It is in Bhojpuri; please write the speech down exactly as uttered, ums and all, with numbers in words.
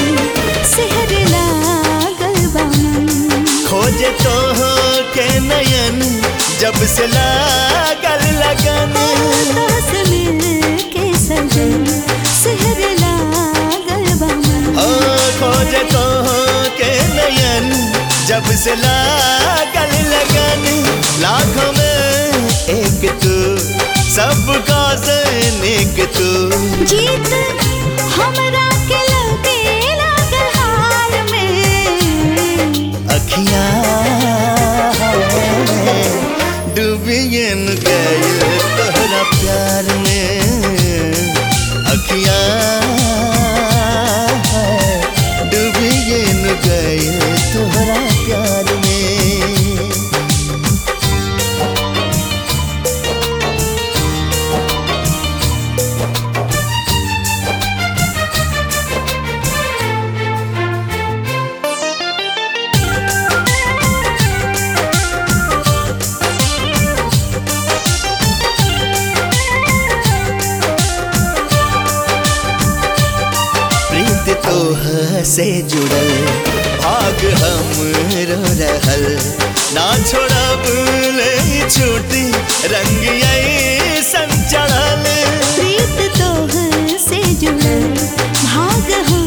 सेहर लागल बा मन। खोजे तो हो के नयन जब से लागल लगन। तोहस मिलके सजन सेहर लागल बा मन। ओ खोजे तो हो के नयन जब से लागल लगन। लाखों में एक तू सबका से नेक तू। जीत हमरा के लगे लागल हार में। अखियाँ डूबियन गइल तोहरा प्यार में। अखियाँ डूबियन गइल तोहरा प्यार में। तोह से जुड़ल भाग हमरो रहल। ना छोड़ब ले छूटी रंग ऐसन चढ़ल। प्रीत तोह से जुड़ल भाग हम